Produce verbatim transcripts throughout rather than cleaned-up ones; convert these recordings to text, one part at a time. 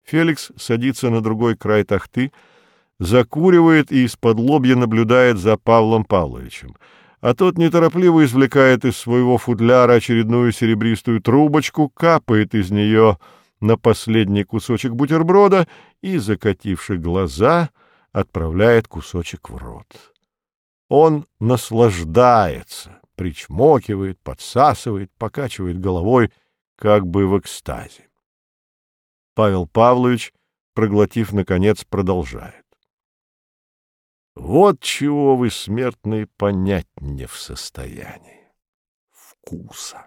Феликс садится на другой край тахты, закуривает и из-под лобья наблюдает за Павлом Павловичем, а тот неторопливо извлекает из своего футляра очередную серебристую трубочку, капает из нее на последний кусочек бутерброда и, закативши глаза, отправляет кусочек в рот. Он наслаждается, причмокивает, подсасывает, покачивает головой, как бы в экстазе. Павел Павлович, проглотив, наконец, продолжает. Вот чего вы, смертные, понять не в состоянии. Вкуса.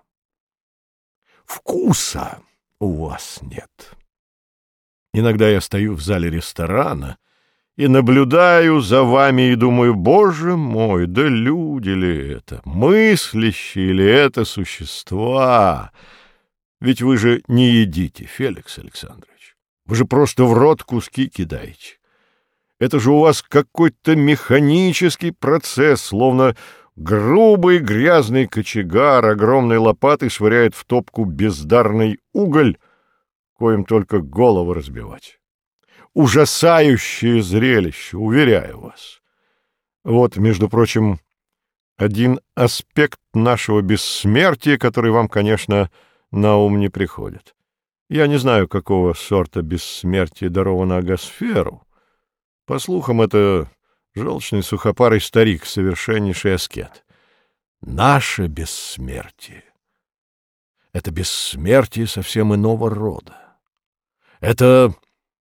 Вкуса у вас нет. Иногда я стою в зале ресторана и наблюдаю за вами и думаю, боже мой, да люди ли это, мыслящие ли это существа? Ведь вы же не едите, Феликс Александрович. Вы же просто в рот куски кидаете. Это же у вас какой-то механический процесс, словно грубый грязный кочегар огромной лопатой швыряет в топку бездарный уголь, коим только голову разбивать. Ужасающее зрелище, уверяю вас. Вот, между прочим, один аспект нашего бессмертия, который вам, конечно, на ум не приходит. Я не знаю, какого сорта бессмертия даровано Агасферу. По слухам, это желчный сухопарый старик, совершеннейший аскет. Наше бессмертие — это бессмертие совсем иного рода. Это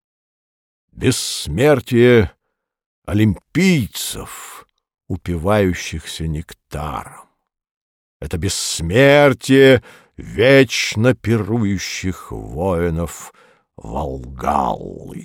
бессмертие олимпийцев, упивающихся нектаром. Это бессмертие вечно пирующих воинов Волгаллы.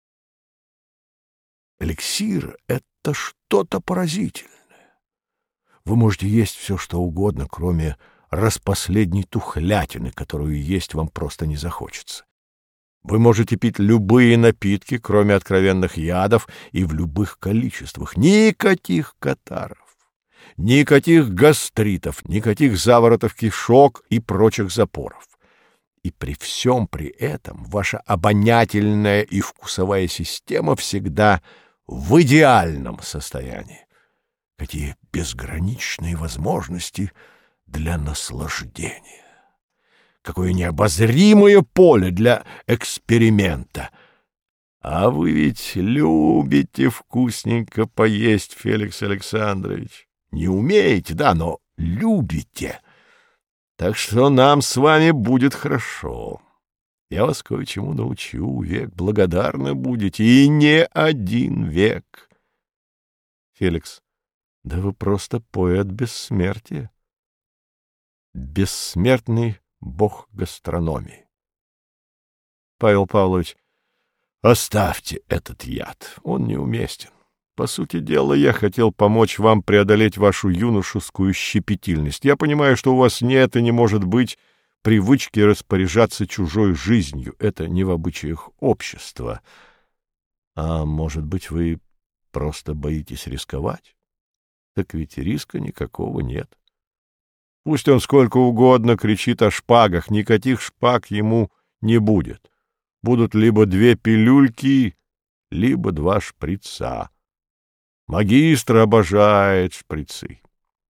Эликсир — это что-то поразительное. Вы можете есть все, что угодно, кроме распоследней тухлятины, которую есть вам просто не захочется. Вы можете пить любые напитки, кроме откровенных ядов, и в любых количествах. Никаких катаров, никаких гастритов, никаких заворотов кишок и прочих запоров. И при всем при этом ваша обонятельная и вкусовая система всегда в идеальном состоянии. Какие безграничные возможности для наслаждения! Какое необозримое поле для эксперимента! А вы ведь любите вкусненько поесть, Феликс Александрович. Не умеете, да, но любите. Так что нам с вами будет хорошо. Я вас кое-чему научу, век благодарны будете, и не один век. Феликс, да вы просто поэт бессмертия. Бессмертный бог гастрономии. Павел Павлович, оставьте этот яд, он неуместен. По сути дела, я хотел помочь вам преодолеть вашу юношескую щепетильность. Я понимаю, что у вас нет и не может быть привычки распоряжаться чужой жизнью. Это не в обычаях общества. А может быть, вы просто боитесь рисковать? Так ведь риска никакого нет. Пусть он сколько угодно кричит о шпагах, никаких шпаг ему не будет. Будут либо две пилюльки, либо два шприца. Магистр обожает шприцы.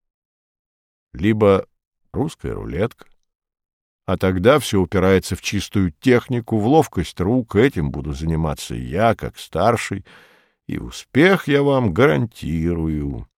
Либо русская рулетка. А тогда все упирается в чистую технику, в ловкость рук. Этим буду заниматься я, как старший, и успех я вам гарантирую.